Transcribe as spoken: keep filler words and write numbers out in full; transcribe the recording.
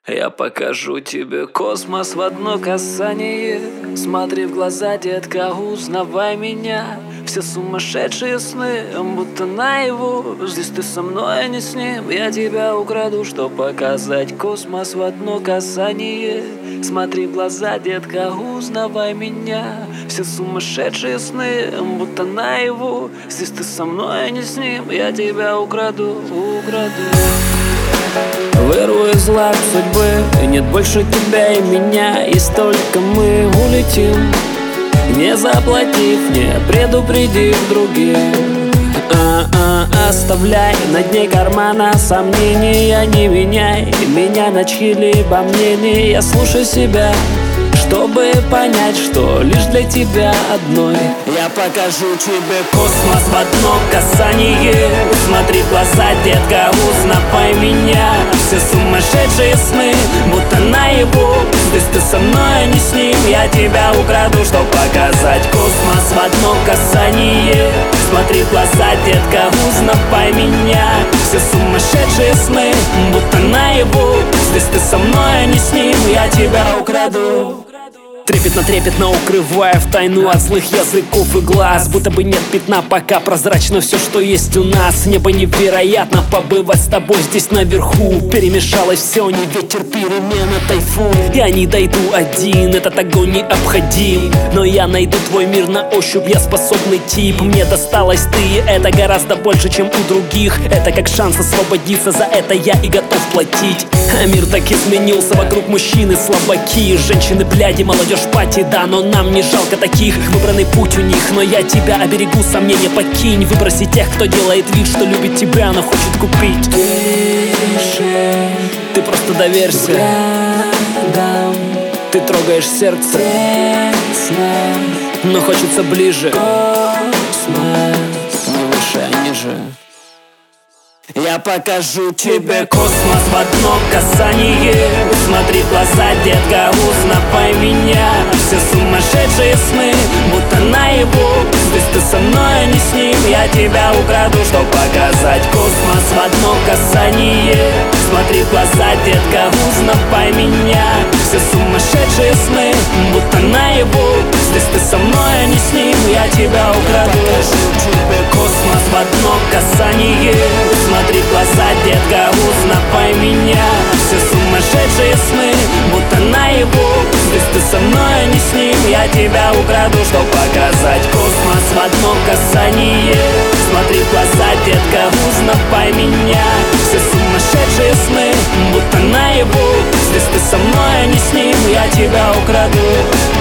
Я покажу тебе космос в одно касание. Смотри в глаза, детка, узнавай меня. Все сумасшедшие сны, будто наяву. Здесь ты со мной, а не с ним. Я тебя украду, чтоб показать космос в одно касание. Смотри в глаза, детка, узнавай меня. Все сумасшедшие сны, будто наяву. Здесь ты со мной, а не с ним. Я тебя украду, украду. Вырву из лап судьбы, нет больше тебя и меня. И столько мы улетим, не заплатив, не предупредив других. А-а, оставляй на дне кармана сомнения, не меняй меня на чьи-либо мнения. Я слушаю себя, чтобы понять, что лишь для тебя одной. Я покажу тебе космос в одно касание. Смотри в глаза, детка, узнавай меня. Все сумасшедшие сны, будто наяву. Здесь ты со мной, а не с ним. Я тебя украду, чтоб показать космос в одно касание. Смотри в глаза, детка, узнавай меня. Все сумасшедшие сны, будто наяву. Здесь ты со мной, а не с ним. Я тебя украду. Трепетно-трепетно укрывая в тайну от злых языков и глаз. Будто бы нет пятна, пока прозрачно все, что есть у нас. Небо невероятно, побывать с тобой здесь наверху. Перемешалось все, не ветер, перемена, тайфун. Я не дойду один, этот огонь необходим. Но я найду твой мир на ощупь, я способный тип. Мне досталось ты, это гораздо больше, чем у других. Это как шанс освободиться, за это я и готов платить. А мир так изменился, вокруг мужчины слабаки. Женщины, бляди, молодежь пати, да, но нам не жалко таких. Выбранный путь у них, но я тебя оберегу, сомнения покинь. Выброси тех, кто делает вид, что любит тебя, но хочет купить. Дыши, ты просто доверься, рядом, ты трогаешь сердце, тесно, но хочется ближе. космос, Мы выше, а ниже. я покажу тебе космос в одно касание. Смотри в глаза, детка, узнавай меня. Все сумасшедшие сны, будто наяву. Здесь ты со мной, а не с ним. Я тебя украду, чтоб показать космос в одно касание. Смотри в глаза, детка, узнавай меня. Все сумасшедшие сны, будто наяву. Здесь ты со мной, а не с ним. Я тебя украду. Покажу тебе космос в одно касание. Смотри в глаза, детка, узнавай меня. Все сумасшедшие сны, будто наяву. Здесь ты со мной, а не с ним. Я тебя украду, чтоб показать космос в одно касание. Смотри в глаза, детка, узнавай меня. Все сумасшедшие сны, будто наяву. Здесь ты со мной, а не с ним. Я тебя украду.